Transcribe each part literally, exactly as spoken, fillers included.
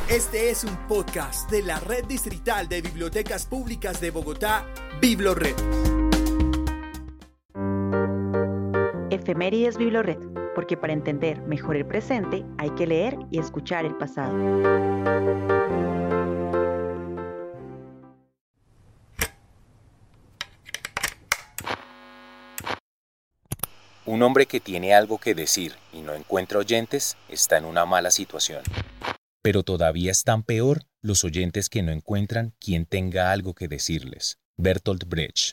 Este es un podcast de la Red Distrital de Bibliotecas Públicas de Bogotá, BibloRed. Efemérides BibloRed, porque para entender mejor el presente hay que leer y escuchar el pasado. Un hombre que tiene algo que decir y no encuentra oyentes está en una mala situación. Pero todavía están peor los oyentes que no encuentran quien tenga algo que decirles. Bertolt Brecht.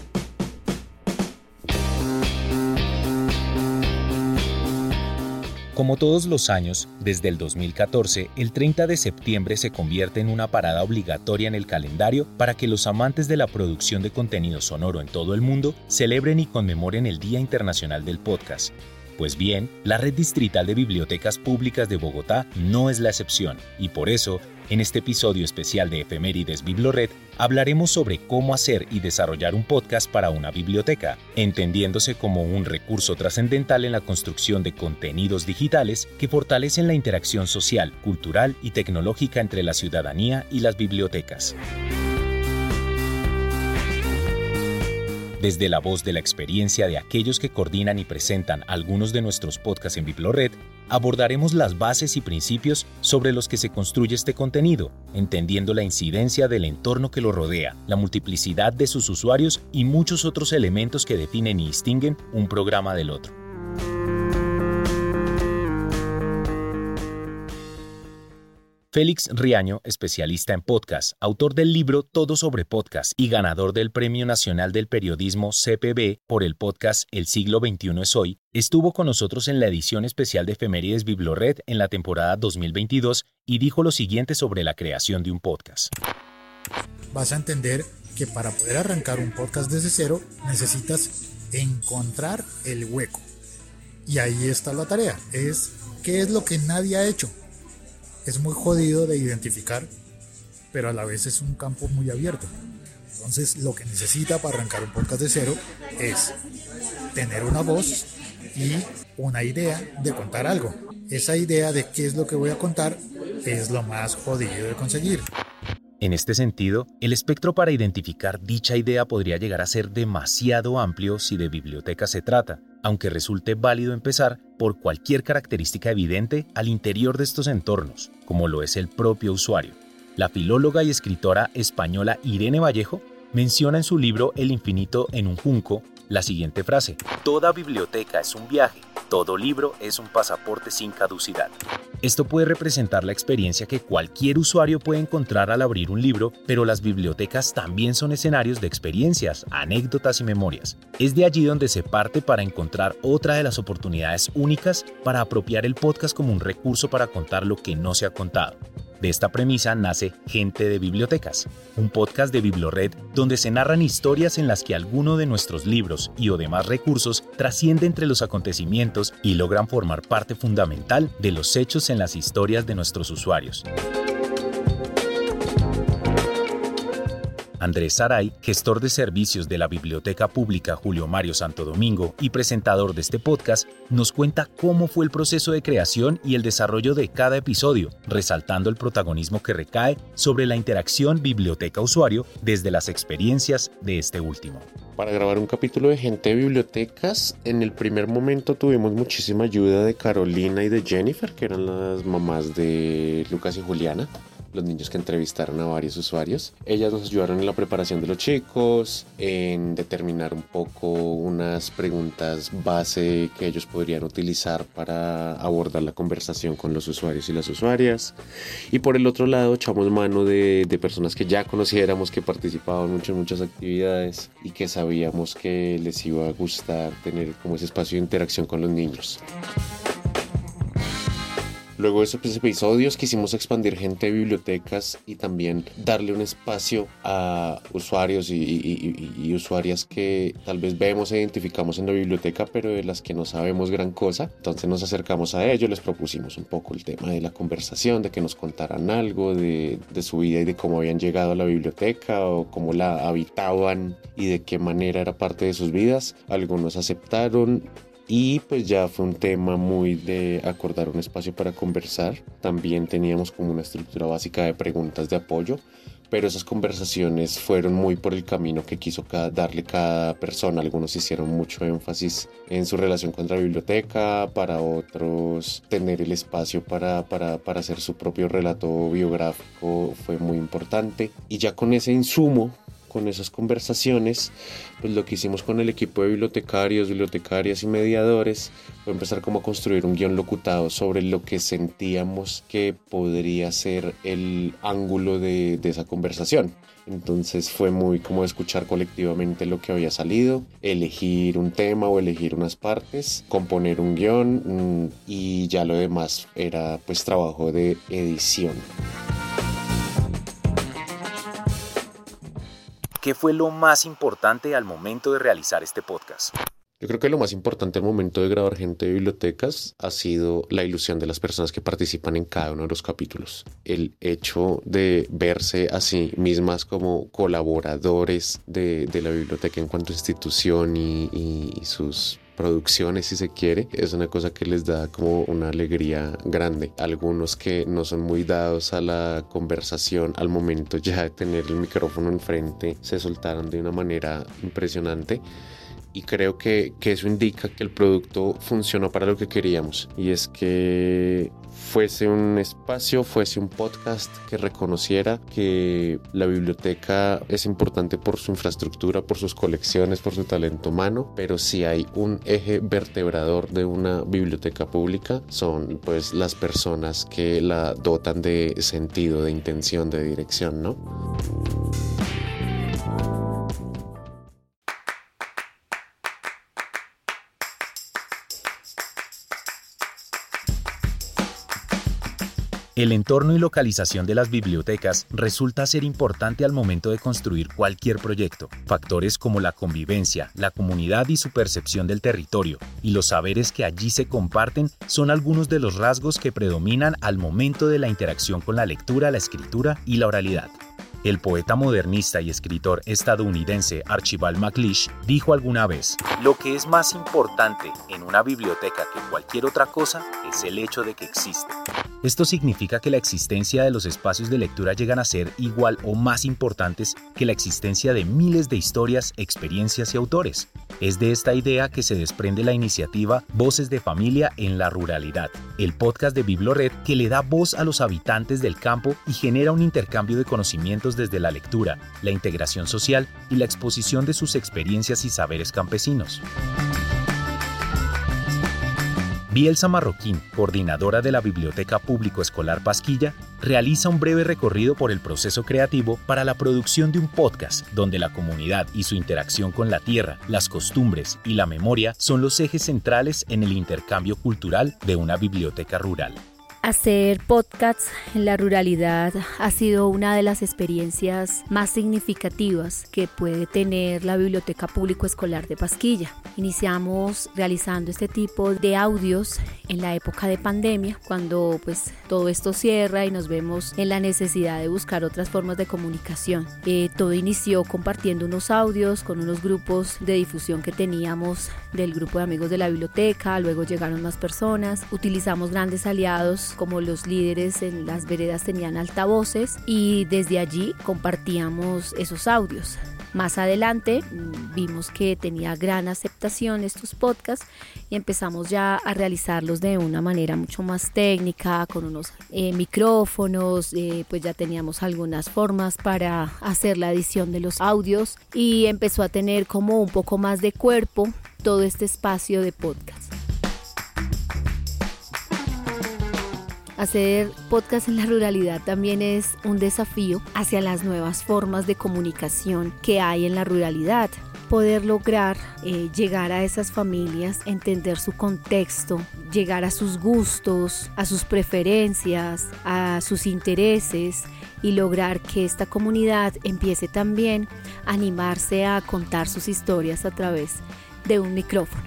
Como todos los años, desde el dos mil catorce, el treinta de septiembre se convierte en una parada obligatoria en el calendario para que los amantes de la producción de contenido sonoro en todo el mundo celebren y conmemoren el Día Internacional del Podcast. Pues bien, la Red Distrital de Bibliotecas Públicas de Bogotá no es la excepción, y por eso, en este episodio especial de Efemérides BibloRed, hablaremos sobre cómo hacer y desarrollar un podcast para una biblioteca, entendiéndose como un recurso trascendental en la construcción de contenidos digitales que fortalecen la interacción social, cultural y tecnológica entre la ciudadanía y las bibliotecas. Desde la voz de la experiencia de aquellos que coordinan y presentan algunos de nuestros podcasts en BibloRed, abordaremos las bases y principios sobre los que se construye este contenido, entendiendo la incidencia del entorno que lo rodea, la multiplicidad de sus usuarios y muchos otros elementos que definen y distinguen un programa del otro. Félix Riaño, especialista en podcast, autor del libro Todo sobre Podcast y ganador del Premio Nacional del Periodismo C P B por el podcast El siglo veintiuno es hoy, estuvo con nosotros en la edición especial de Efemérides BibloRed en la temporada dos mil veintidós y dijo lo siguiente sobre la creación de un podcast. Vas a entender que para poder arrancar un podcast desde cero necesitas encontrar el hueco. Y ahí está la tarea, es ¿qué es lo que nadie ha hecho? Es muy jodido de identificar, pero a la vez es un campo muy abierto. Entonces, lo que necesita para arrancar un podcast de cero es tener una voz y una idea de contar algo. Esa idea de qué es lo que voy a contar es lo más jodido de conseguir. En este sentido, el espectro para identificar dicha idea podría llegar a ser demasiado amplio si de biblioteca se trata, aunque resulte válido empezar por cualquier característica evidente al interior de estos entornos, como lo es el propio usuario. La filóloga y escritora española Irene Vallejo menciona en su libro El infinito en un junco la siguiente frase: toda biblioteca es un viaje, todo libro es un pasaporte sin caducidad. Esto puede representar la experiencia que cualquier usuario puede encontrar al abrir un libro, pero las bibliotecas también son escenarios de experiencias, anécdotas y memorias. Es de allí donde se parte para encontrar otra de las oportunidades únicas para apropiar el podcast como un recurso para contar lo que no se ha contado. De esta premisa nace Gente de Bibliotecas, un podcast de BibloRed donde se narran historias en las que alguno de nuestros libros y o demás recursos trasciende entre los acontecimientos y logran formar parte fundamental de los hechos en las historias de nuestros usuarios. Andrés Saray, gestor de servicios de la Biblioteca Pública Julio Mario Santo Domingo y presentador de este podcast, nos cuenta cómo fue el proceso de creación y el desarrollo de cada episodio, resaltando el protagonismo que recae sobre la interacción biblioteca-usuario desde las experiencias de este último. Para grabar un capítulo de Gente de Bibliotecas, en el primer momento tuvimos muchísima ayuda de Carolina y de Jennifer, que eran las mamás de Lucas y Juliana, los niños que entrevistaron a varios usuarios. Ellas nos ayudaron en la preparación de los chicos, en determinar un poco unas preguntas base que ellos podrían utilizar para abordar la conversación con los usuarios y las usuarias. Y por el otro lado echamos mano de, de personas que ya conociéramos, que participaban mucho en muchas actividades y que sabíamos que les iba a gustar tener como ese espacio de interacción con los niños. Luego de esos episodios quisimos expandir Gente de Bibliotecas y también darle un espacio a usuarios y, y, y, y usuarias que tal vez vemos e identificamos en la biblioteca, pero de las que no sabemos gran cosa. Entonces nos acercamos a ellos, les propusimos un poco el tema de la conversación, de que nos contaran algo de, de su vida y de cómo habían llegado a la biblioteca o cómo la habitaban y de qué manera era parte de sus vidas. Algunos aceptaron. y pues ya fue un tema muy de acordar un espacio para conversar. También teníamos como una estructura básica de preguntas de apoyo, pero esas conversaciones fueron muy por el camino que quiso cada, darle cada persona. Algunos hicieron mucho énfasis en su relación con la biblioteca, para otros tener el espacio para, para, para hacer su propio relato biográfico fue muy importante. Y ya con ese insumo, con esas conversaciones, pues lo que hicimos con el equipo de bibliotecarios, bibliotecarias y mediadores fue empezar como a construir un guión locutado sobre lo que sentíamos que podría ser el ángulo de, de esa conversación. Entonces fue muy como escuchar colectivamente lo que había salido, elegir un tema o elegir unas partes, componer un guión y ya lo demás era pues trabajo de edición. ¿Qué fue lo más importante al momento de realizar este podcast? Yo creo que lo más importante al momento de grabar Gente de Bibliotecas ha sido la ilusión de las personas que participan en cada uno de los capítulos. El hecho de verse a sí mismas como colaboradores de, de la biblioteca en cuanto a institución y, y, y sus producciones, si se quiere, es una cosa que les da como una alegría grande. Algunos que no son muy dados a la conversación, al momento ya de tener el micrófono enfrente, se soltaron de una manera impresionante. Y creo que, que eso indica que el producto funcionó para lo que queríamos. Y es que fuese un espacio, fuese un podcast que reconociera que la biblioteca es importante por su infraestructura, por sus colecciones, por su talento humano. Pero si hay un eje vertebrador de una biblioteca pública, son pues las personas que la dotan de sentido, de intención, de dirección, ¿no? El entorno y localización de las bibliotecas resulta ser importante al momento de construir cualquier proyecto. Factores como la convivencia, la comunidad y su percepción del territorio, y los saberes que allí se comparten son algunos de los rasgos que predominan al momento de la interacción con la lectura, la escritura y la oralidad. El poeta modernista y escritor estadounidense Archibald MacLeish dijo alguna vez: "Lo que es más importante en una biblioteca que cualquier otra cosa es el hecho de que existe". Esto significa que la existencia de los espacios de lectura llegan a ser igual o más importantes que la existencia de miles de historias, experiencias y autores. Es de esta idea que se desprende la iniciativa Voces de Familia en la Ruralidad, el podcast de Biblored que le da voz a los habitantes del campo y genera un intercambio de conocimientos desde la lectura, la integración social y la exposición de sus experiencias y saberes campesinos. Bielsa Marroquín, coordinadora de la Biblioteca Público Escolar Pasquilla, realiza un breve recorrido por el proceso creativo para la producción de un podcast donde la comunidad y su interacción con la tierra, las costumbres y la memoria son los ejes centrales en el intercambio cultural de una biblioteca rural. Hacer podcasts en la ruralidad ha sido una de las experiencias más significativas que puede tener la Biblioteca Público Escolar de Pasquilla. Iniciamos realizando este tipo de audios en la época de pandemia, cuando pues todo esto cierra y nos vemos en la necesidad de buscar otras formas de comunicación. Eh, todo inició compartiendo unos audios con unos grupos de difusión que teníamos del grupo de amigos de la biblioteca, luego llegaron más personas, utilizamos grandes aliados como los líderes en las veredas tenían altavoces y desde allí compartíamos esos audios. Más adelante vimos que tenía gran aceptación estos podcasts y empezamos ya a realizarlos de una manera mucho más técnica, con unos eh, micrófonos, eh, pues ya teníamos algunas formas para hacer la edición de los audios y empezó a tener como un poco más de cuerpo todo este espacio de podcast. Hacer podcast en la ruralidad también es un desafío hacia las nuevas formas de comunicación que hay en la ruralidad. Poder lograr eh, llegar a esas familias, entender su contexto, llegar a sus gustos, a sus preferencias, a sus intereses y lograr que esta comunidad empiece también a animarse a contar sus historias a través de un micrófono.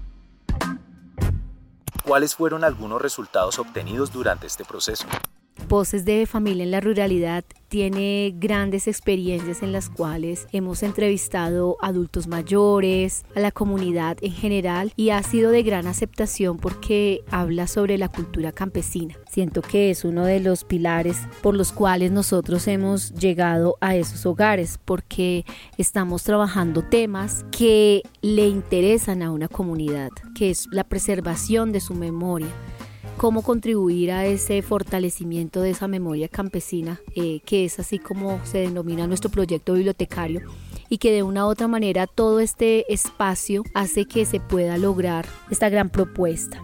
¿Cuáles fueron algunos resultados obtenidos durante este proceso? Voces de Familia en la Ruralidad tiene grandes experiencias en las cuales hemos entrevistado a adultos mayores, a la comunidad en general, y ha sido de gran aceptación porque habla sobre la cultura campesina. Siento que es uno de los pilares por los cuales nosotros hemos llegado a esos hogares, porque estamos trabajando temas que le interesan a una comunidad, que es la preservación de su memoria. Cómo contribuir a ese fortalecimiento de esa memoria campesina, eh, que es así como se denomina nuestro proyecto bibliotecario, y que de una u otra manera todo este espacio hace que se pueda lograr esta gran propuesta.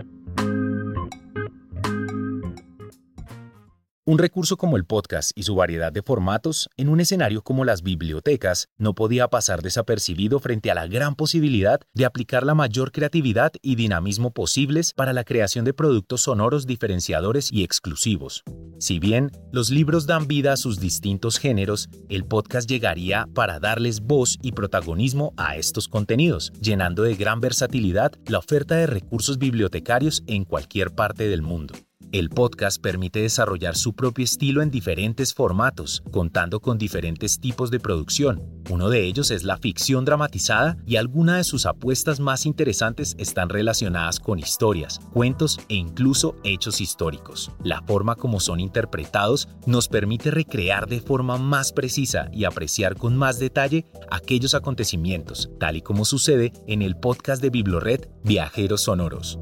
Un recurso como el podcast y su variedad de formatos, en un escenario como las bibliotecas, no podía pasar desapercibido frente a la gran posibilidad de aplicar la mayor creatividad y dinamismo posibles para la creación de productos sonoros diferenciadores y exclusivos. Si bien los libros dan vida a sus distintos géneros, el podcast llegaría para darles voz y protagonismo a estos contenidos, llenando de gran versatilidad la oferta de recursos bibliotecarios en cualquier parte del mundo. El podcast permite desarrollar su propio estilo en diferentes formatos, contando con diferentes tipos de producción. Uno de ellos es la ficción dramatizada y algunas de sus apuestas más interesantes están relacionadas con historias, cuentos e incluso hechos históricos. La forma como son interpretados nos permite recrear de forma más precisa y apreciar con más detalle aquellos acontecimientos, tal y como sucede en el podcast de Biblored Viajeros Sonoros.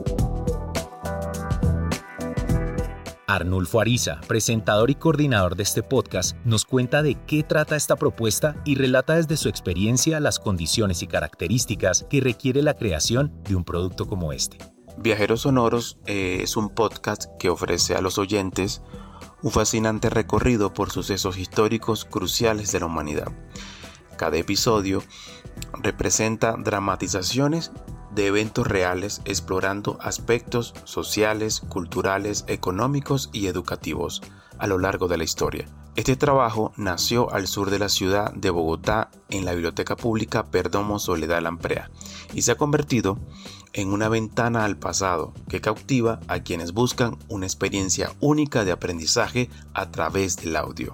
Arnulfo Ariza, presentador y coordinador de este podcast, nos cuenta de qué trata esta propuesta y relata desde su experiencia las condiciones y características que requiere la creación de un producto como este. Viajeros Sonoros eh, es un podcast que ofrece a los oyentes un fascinante recorrido por sucesos históricos cruciales de la humanidad. Cada episodio representa dramatizaciones de eventos reales explorando aspectos sociales, culturales, económicos y educativos a lo largo de la historia. Este trabajo nació al sur de la ciudad de Bogotá en la Biblioteca Pública Perdomo Soledad Lamprea y se ha convertido en una ventana al pasado que cautiva a quienes buscan una experiencia única de aprendizaje a través del audio.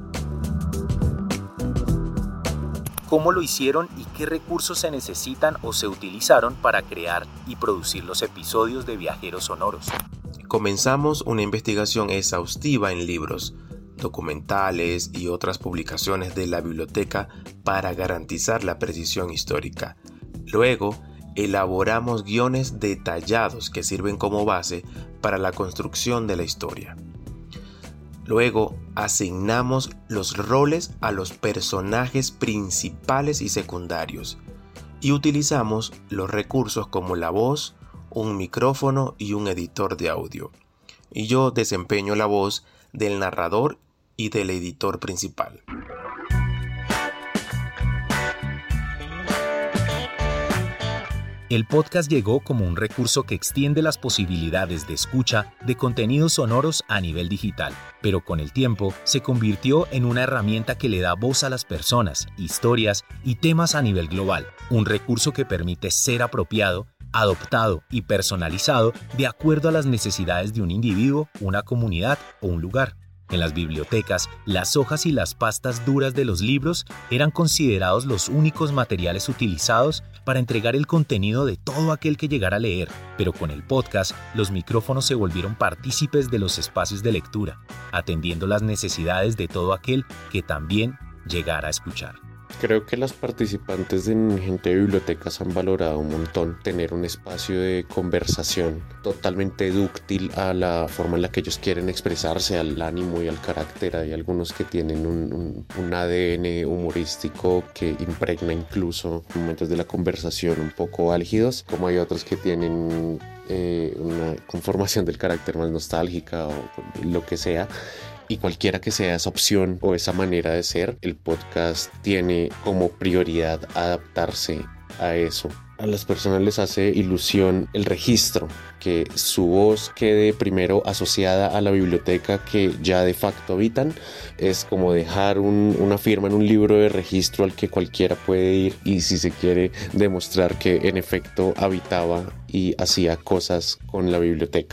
¿Cómo lo hicieron y qué recursos se necesitan o se utilizaron para crear y producir los episodios de Viajeros Sonoros? Comenzamos una investigación exhaustiva en libros, documentales y otras publicaciones de la biblioteca para garantizar la precisión histórica. Luego, elaboramos guiones detallados que sirven como base para la construcción de la historia. Luego, asignamos los roles a los personajes principales y secundarios y utilizamos los recursos como la voz, un micrófono y un editor de audio. Y yo desempeño la voz del narrador y del editor principal. El podcast llegó como un recurso que extiende las posibilidades de escucha de contenidos sonoros a nivel digital, pero con el tiempo se convirtió en una herramienta que le da voz a las personas, historias y temas a nivel global, un recurso que permite ser apropiado, adoptado y personalizado de acuerdo a las necesidades de un individuo, una comunidad o un lugar. En las bibliotecas, las hojas y las pastas duras de los libros eran considerados los únicos materiales utilizados para entregar el contenido de todo aquel que llegara a leer, pero con el podcast, los micrófonos se volvieron partícipes de los espacios de lectura, atendiendo las necesidades de todo aquel que también llegara a escuchar. Creo que las participantes en Gente de Bibliotecas han valorado un montón tener un espacio de conversación totalmente dúctil a la forma en la que ellos quieren expresarse, al ánimo y al carácter. Hay algunos que tienen un, un, un A D N humorístico que impregna incluso momentos de la conversación un poco álgidos, como hay otros que tienen eh, una conformación del carácter más nostálgica o lo que sea. Y cualquiera que sea esa opción o esa manera de ser, el podcast tiene como prioridad adaptarse a eso. A las personas les hace ilusión el registro, que su voz quede primero asociada a la biblioteca que ya de facto habitan. Es como dejar un, una firma en un libro de registro al que cualquiera puede ir y si se quiere demostrar que en efecto habitaba y hacía cosas con la biblioteca.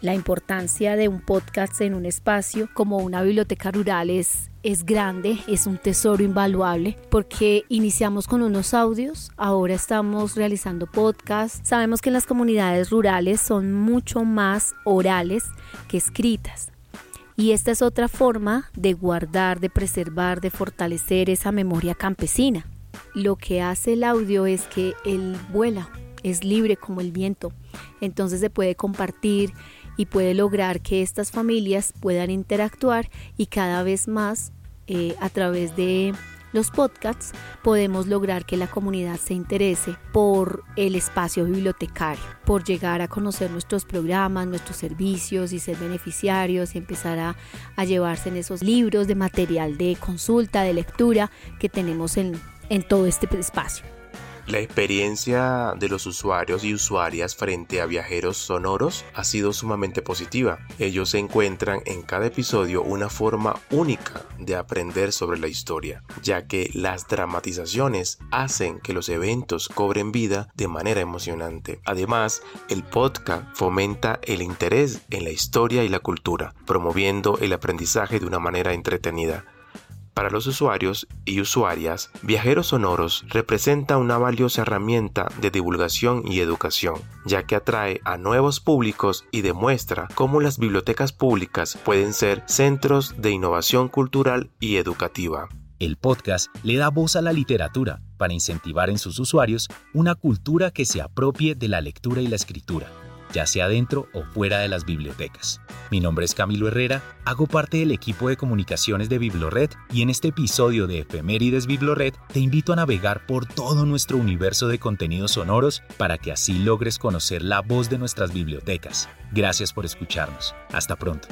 La importancia de un podcast en un espacio como una biblioteca rural es, es grande, es un tesoro invaluable, porque iniciamos con unos audios, ahora estamos realizando podcasts. Sabemos que en las comunidades rurales son mucho más orales que escritas. Y esta es otra forma de guardar, de preservar, de fortalecer esa memoria campesina. Lo que hace el audio es que él vuela, es libre como el viento, entonces se puede compartir y puede lograr que estas familias puedan interactuar, y cada vez más eh, a través de los podcasts podemos lograr que la comunidad se interese por el espacio bibliotecario, por llegar a conocer nuestros programas, nuestros servicios y ser beneficiarios y empezar a, a llevarse en esos libros de material de consulta, de lectura que tenemos en, en todo este espacio. La experiencia de los usuarios y usuarias frente a viajeros sonoros ha sido sumamente positiva. Ellos encuentran en cada episodio una forma única de aprender sobre la historia, ya que las dramatizaciones hacen que los eventos cobren vida de manera emocionante. Además, el podcast fomenta el interés en la historia y la cultura, promoviendo el aprendizaje de una manera entretenida. Para los usuarios y usuarias, Viajeros Sonoros representa una valiosa herramienta de divulgación y educación, ya que atrae a nuevos públicos y demuestra cómo las bibliotecas públicas pueden ser centros de innovación cultural y educativa. El podcast le da voz a la literatura para incentivar en sus usuarios una cultura que se apropie de la lectura y la escritura, ya sea dentro o fuera de las bibliotecas. Mi nombre es Camilo Herrera, hago parte del equipo de comunicaciones de Biblored, y en este episodio de Efemérides Biblored te invito a navegar por todo nuestro universo de contenidos sonoros para que así logres conocer la voz de nuestras bibliotecas. Gracias por escucharnos. Hasta pronto.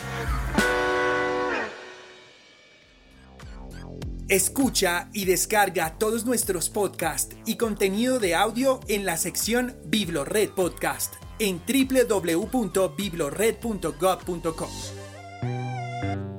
Escucha y descarga todos nuestros podcasts y contenido de audio en la sección Biblored Podcast en doble u doble u doble u punto biblored punto gov punto co.